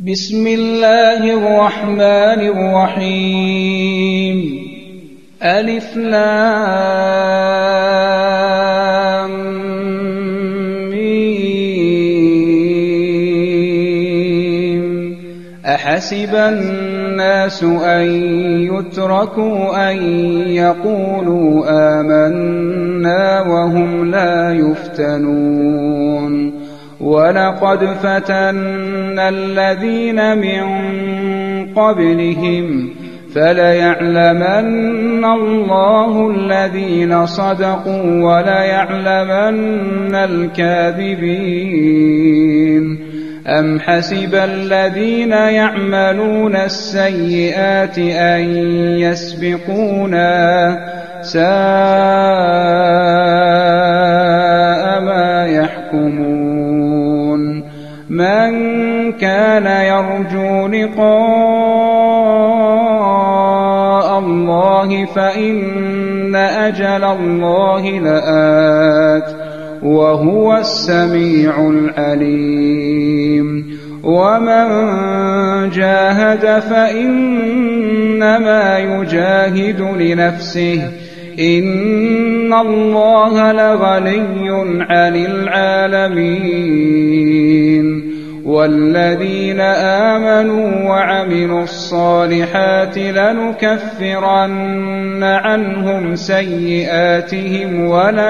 بسم الله الرحمن الرحيم ألف لام ميم أحسب الناس أن يتركوا أن يقولوا آمنا وهم لا يفتنون ولقد فتنا الذين من قبلهم فليعلمن الله الذين صدقوا وليعلمن الكاذبين أم حسب الذين يعملون السيئات أن يسبقونا ساء ما يحكمون من كان يرجو لقاء الله فإن أجل الله لآت وهو السميع العليم ومن جاهد فإنما يجاهد لنفسه إن الله لغني عن العالمين والذين آمنوا وعملوا الصالحات لنكفرن عنهم سيئاتهم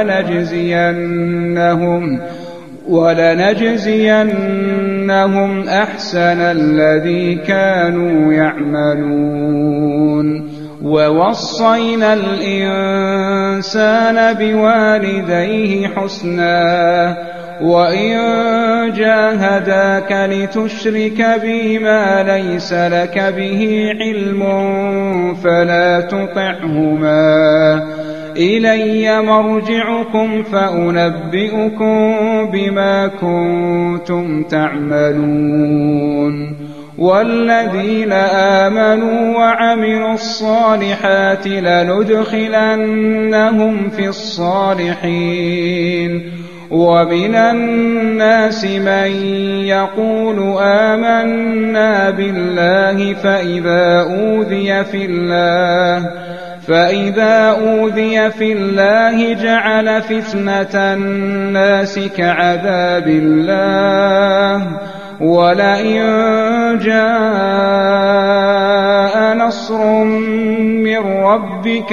ولنجزينهم أحسن الذي كانوا يعملون ووصينا الإنسان بوالديه حسنا وإن جاهداك لتشرك بي ما ليس لك به علم فلا تطعهما إلي مرجعكم فأنبئكم بما كنتم تعملون والذين آمنوا وعملوا الصالحات لندخلنهم في الصالحين ومن الناس من يقول آمنا بالله فإذا أوذي في الله جعل فتنة الناس كعذاب الله ولئن جاء نصر من ربك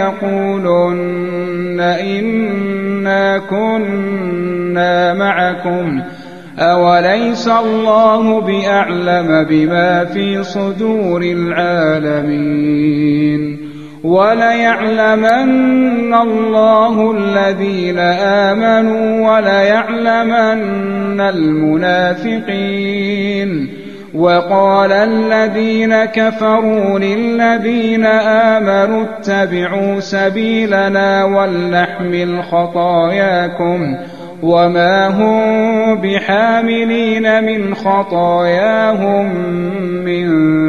ليقولن إنا كنا معكم أوليس الله بأعلم بما في صدور العالمين وليعلمن الله الذين آمنوا وليعلمن المنافقين وقال الذين كفروا للذين آمنوا اتبعوا سبيلنا ولنحمل خطاياكم وما هم بحاملين من خطاياهم من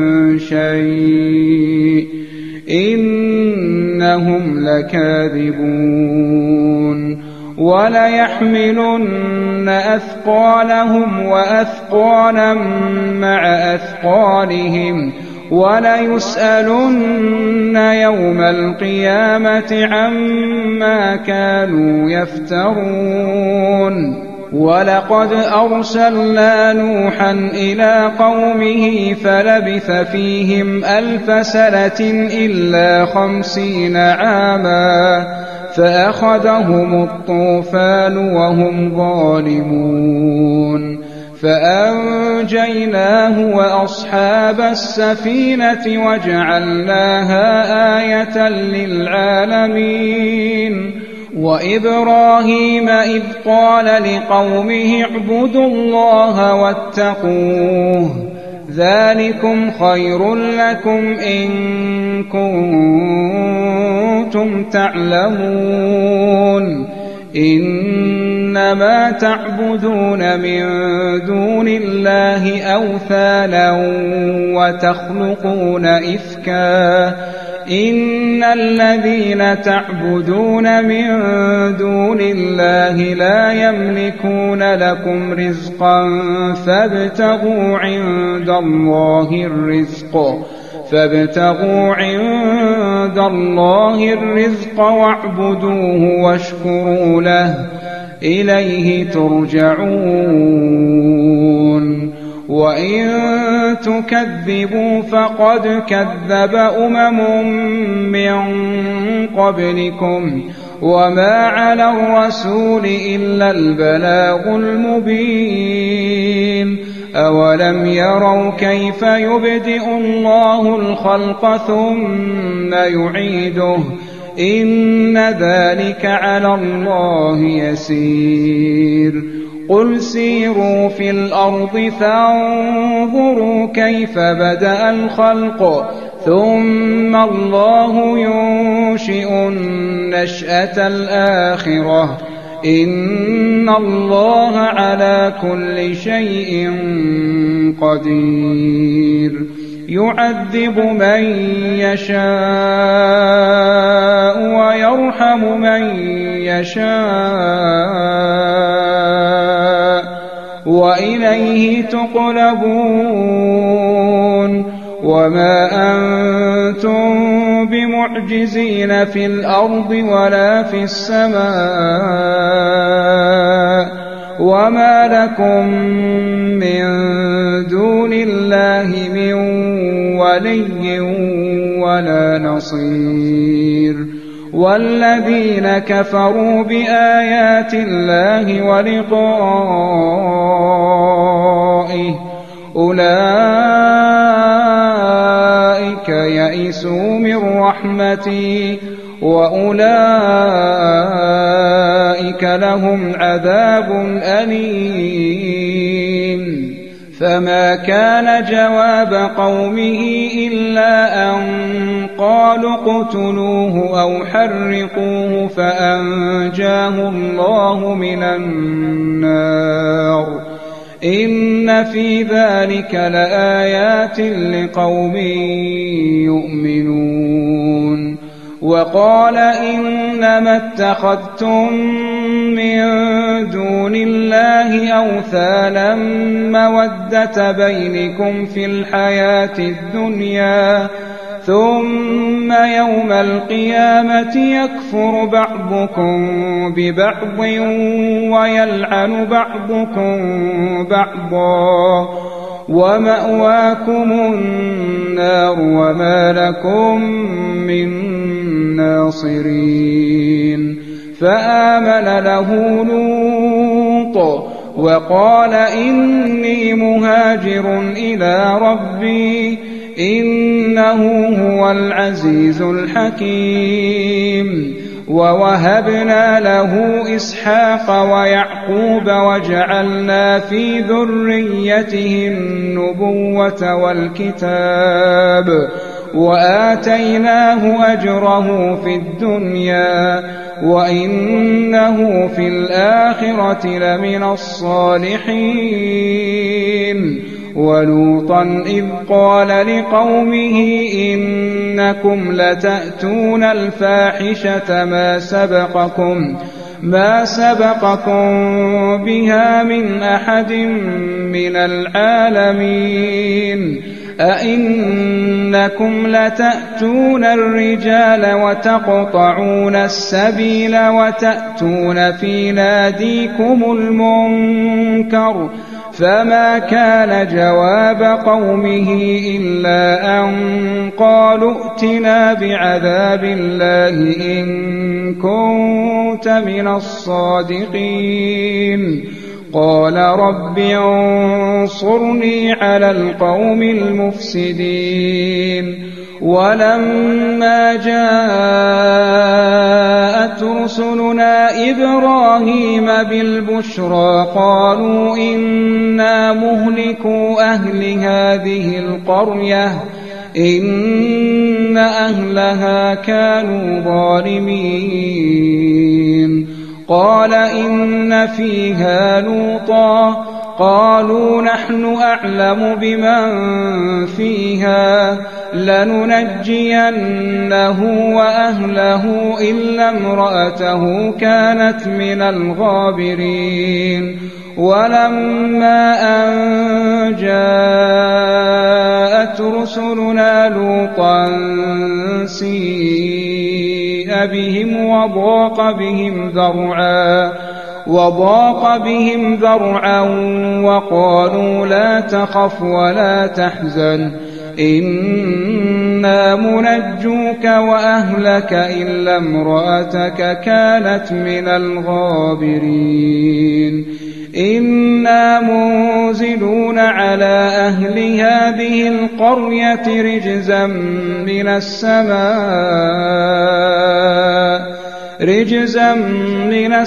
شيء إنهم لكاذبون وليحملن أثقالهم وأثقالا مع أثقالهم وليسألن يوم القيامة عما كانوا يفترون ولقد أرسلنا نوحا إلى قومه فلبث فيهم 1000 سنة إلا 50 عاما فأخذهم الطوفان وهم ظالمون فأنجيناه وأصحاب السفينة وجعلناها آية للعالمين وإبراهيم إذ قال لقومه اعبدوا الله واتقوه ذلكم خير لكم إن كنتم تعلمون إنما تعبدون من دون الله أوثانا وتخلقون إفكا إن الذين تعبدون من دون الله لا يملكون لكم رزقا فابتغوا عند الله الرزق واعبدوه واشكروا له إليه ترجعون وإن تكذبوا فقد كذب من قبلكم وما على الرسول إلا البلاغ المبين أولم يروا كيف يبدئ الله الخلق ثم يعيده إن ذلك على الله يسير قل سيروا في الأرض فانظروا كيف بدأ الخلق ثم الله ينشئ النشأة الآخرة إن الله على كل شيء قدير يعذب من يشاء ويرحم من يشاء وإليه تقلبون وما أنتم بمعجزين في الأرض ولا في السماء وما لكم من دون الله من ولي ولا نصير والذين كفروا بآيات الله ولقائه أولئك يئسوا من رحمتي وأولئك لهم عذاب أليم فما كان جواب قومه إلا أن قالوا اقتلوه أو حرقوه فأنجاه الله من النار إن في ذلك لآيات لقوم يؤمنون وقال إنما اتخذتم من دون الله أوثانا مودة بينكم في الحياة الدنيا ثم يوم القيامة يكفر بعضكم ببعض ويلعن بعضكم بعضا ومأواكم النار وما لكم من ناصرين فآمن له لوط وقال إني مهاجر إلى ربي إنه هو العزيز الحكيم ووهبنا له إسحاق ويعقوب وجعلنا في ذريته النبوة والكتاب وآتيناه أجره في الدنيا وإنه في الآخرة لمن الصالحين ولوطا إذ قال لقومه إنكم لتأتون الفاحشة ما سبقكم بها من أحد من العالمين أئنكم لتأتون الرجال وتقطعون السبيل وتأتون في ناديكم المنكر فما كان جواب قومه إلا أن قالوا ائتنا بعذاب الله إن كنت من الصادقين قال رب انصرني على القوم المفسدين ولما جاءت رسلنا إبراهيم بالبشرى قالوا إنا مهلكو أهل هذه القرية إن أهلها كانوا ظالمين قال إن فيها لوطا قالوا نحن أعلم بمن فيها لننجينه وأهله إلا امرأته كانت من الغابرين ولما أن جاءت رسلنا لوطا سيء بهم وضاق بهم ذرعا وقالوا لا تخف ولا تحزن إنا منجوك وأهلك إلا امرأتك كانت من الغابرين إنا منزلون على أهل هذه القرية رجزا من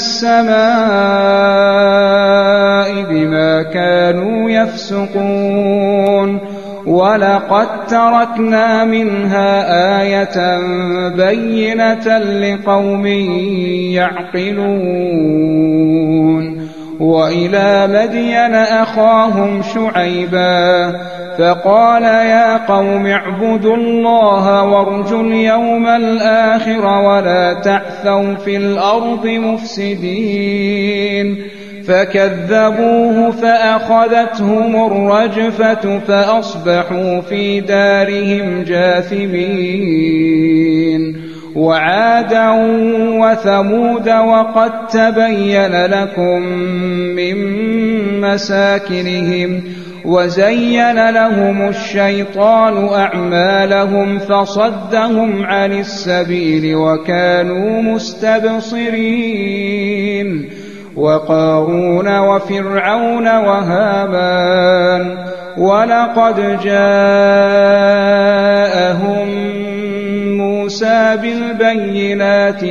السماء بما كانوا يفسقون ولقد تركنا منها آية بينة لقوم يعقلون وإلى مدين أخاهم شعيبا فقال يا قوم اعبدوا الله وارجوا اليوم الآخر ولا تعثوا في الأرض مفسدين فكذبوه فأخذتهم الرجفة فأصبحوا في دارهم جاثمين وعادا وثمود وقد تبين لكم من مساكنهم وزين لهم الشيطان أعمالهم فصدهم عن السبيل وكانوا مستبصرين وقارون وفرعون وهامان ولقد جاءهم موسى بالبينات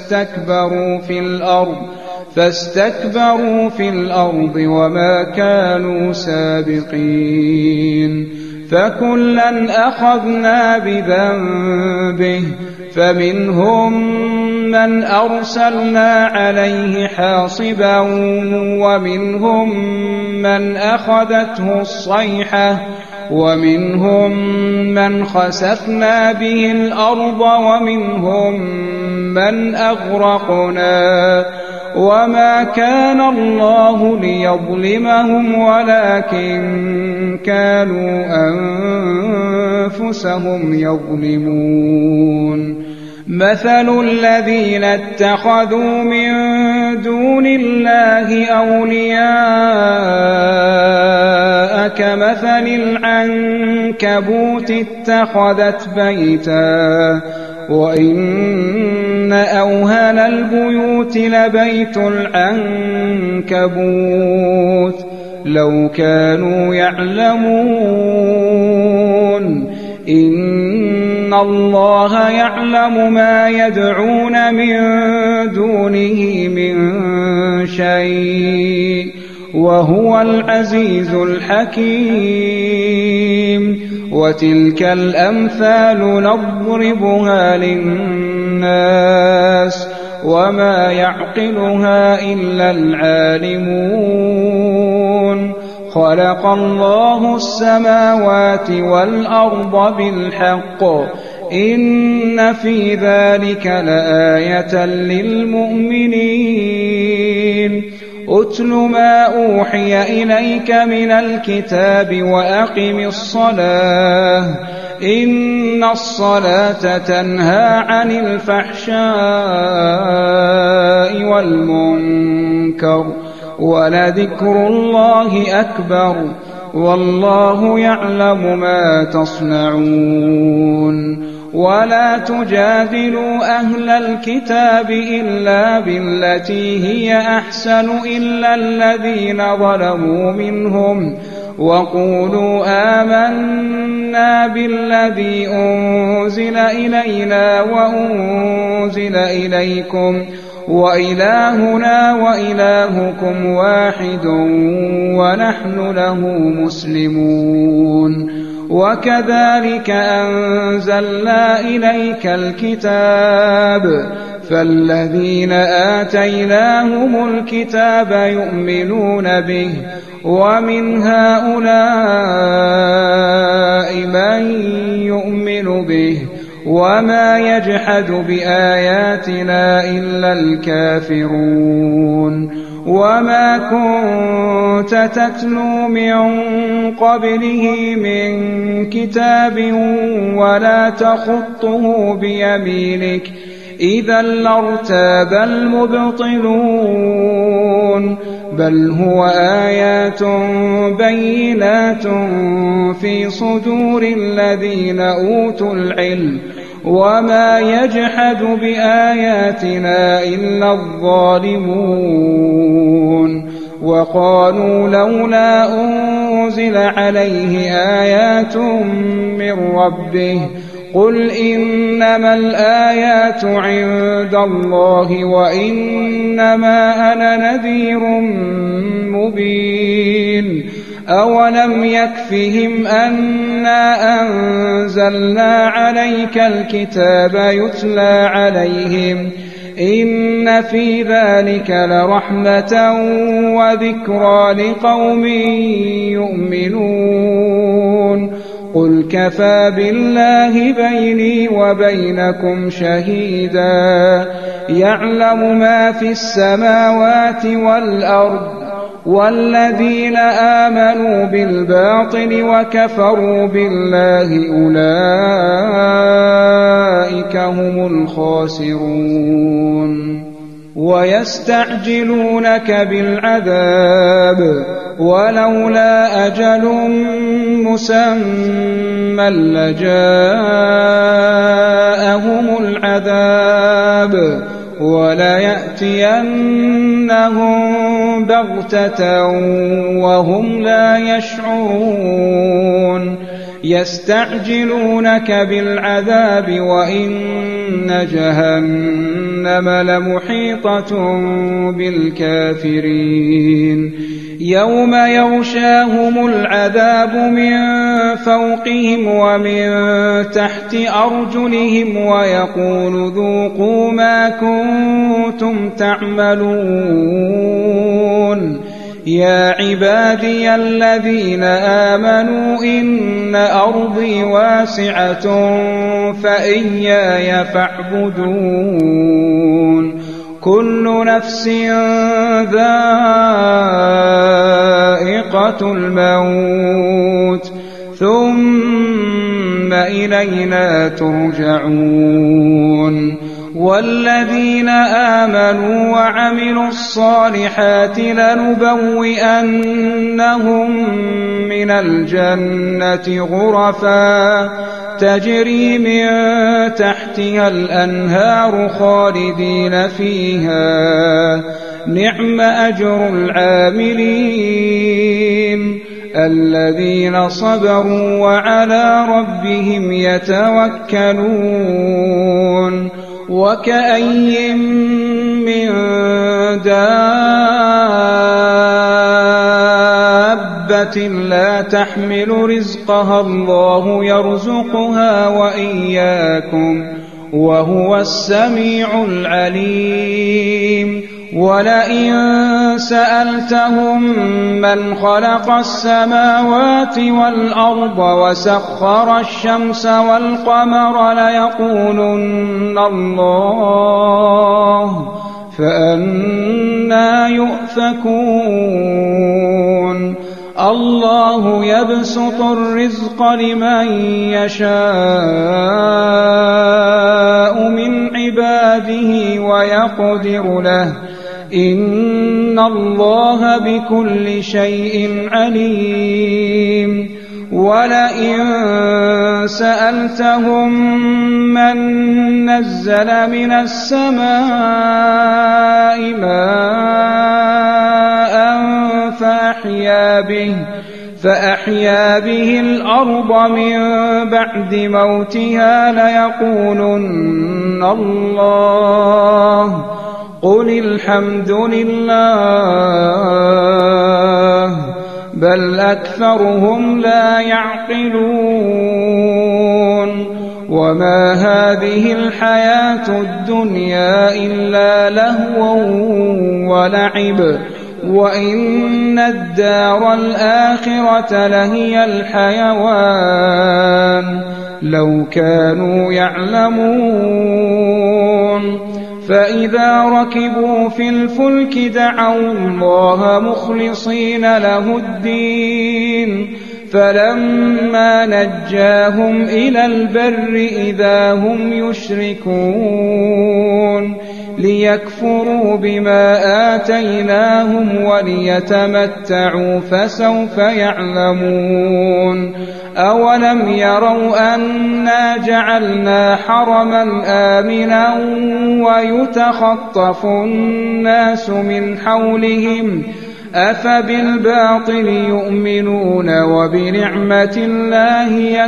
فاستكبروا في الأرض وما كانوا سابقين فكلا أخذنا بذنبه فمنهم من أرسلنا عليه حاصبا ومنهم من أخذته الصيحة ومنهم من خسفنا به الأرض ومنهم من أغرقنا وما كان الله ليظلمهم ولكن كانوا أنفسهم يظلمون مثل الذين اتخذوا من دون الله أولياء كمثل العنكبوت اتخذت بيتا وإن أوهن البيوت لبيت العنكبوت لو كانوا يعلمون إن الله يعلم ما يدعون من دونه من شيء وهو العزيز الحكيم وتلك الأمثال نضربها للناس وما يعقلها إلا العالمون خلق الله السماوات والأرض بالحق إن في ذلك لآية للمؤمنين أتل ما أوحي إليك من الكتاب وأقم الصلاة إن الصلاة تنهى عن الفحشاء والمنكر ولذكر الله أكبر والله يعلم ما تصنعون ولا تجادلوا أهل الكتاب إلا بالتي هي أحسن إلا الذين ظلموا منهم وقولوا آمنا بالذي أنزل إلينا وأنزل إليكم وإلهنا وإلهكم واحد ونحن له مسلمون وكذلك أنزلنا إليك الكتاب فالذين آتيناهم الكتاب يؤمنون به ومن هؤلاء من يؤمن به وما يجحد بآياتنا إلا الكافرون وما كنت تتلو من قبله من كتاب ولا تخطه بيمينك إذا لارتاب المبطلون بل هو آيات بينات في صدور الذين أوتوا العلم وما يجحد بآياتنا إلا الظالمون وقالوا لولا أنزل عليه آيات من ربه قل إنما الآيات عند الله وإنما أنا نذير مبين أولم يكفهم أنا أنزلنا عليك الكتاب يتلى عليهم إن في ذلك لرحمة وذكرى لقوم يؤمنون قل كفى بالله بيني وبينكم شهيدا يعلم ما في السماوات والأرض والذين آمنوا بالباطل وكفروا بالله أولئك هم الخاسرون ويستعجلونك بالعذاب ولولا أجل مسمى لجاءهم العذاب وليأتينهم بغتة وهم لا يشعرون يستعجلونك بالعذاب وإن جهنم لمحيطة بالكافرين يوم يغشاهم العذاب من فوقهم ومن تحت أرجلهم ويقول ذوقوا ما كنتم تعملون يا عبادي الذين آمنوا إن أرضي واسعة فإياي فاعبدون كل نفس ذائقة الموت ثم إلينا ترجعون والذين آمنوا وعملوا الصالحات لنبوئنهم من الجنة غرفا تجري من تحتها الأنهار خالدين فيها نعم أجر العاملين الذين صبروا وعلى ربهم يتوكلون وكأي من دابة لا تحمل رزقها الله يرزقها وإياكم وهو السميع العليم ولئن سألتهم من خلق السماوات والأرض وسخر الشمس والقمر ليقولن الله فأنى يؤفكون الله يبسط الرزق لمن يشاء من عباده ويقدر له إن الله بكل شيء عليم ولئن سألتهم من نزل من السماء ماء فأحيا به الأرض من بعد موتها ليقولن الله قل الحمد لله بل أكثرهم لا يعقلون وما هذه الحياة الدنيا إلا لهو ولعب وإن الدار الآخرة لهي الحيوان لو كانوا يعلمون فإذا ركبوا في الفلك دعوا الله مخلصين له الدين فلما نجاهم إلى البر إذا هم يشركون ليكفروا بما آتيناهم وليتمتعوا فسوف يعلمون أولم يروا أنا جعلنا حرما آمنا ويتخطف الناس من حولهم أفبالباطل يؤمنون وبنعمة الله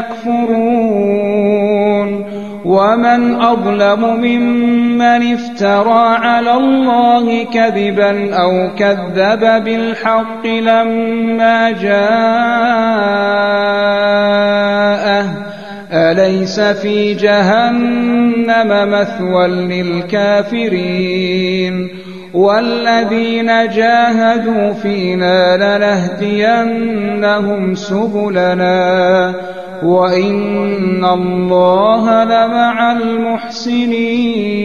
يكفرون ومن أظلم ممن افترى على الله كذبا أو كذب بالحق لما جاءه أليس في جهنم مثوى للكافرين والذين جاهدوا فينا لنهدينهم سبلنا وإن الله لمع المحسنين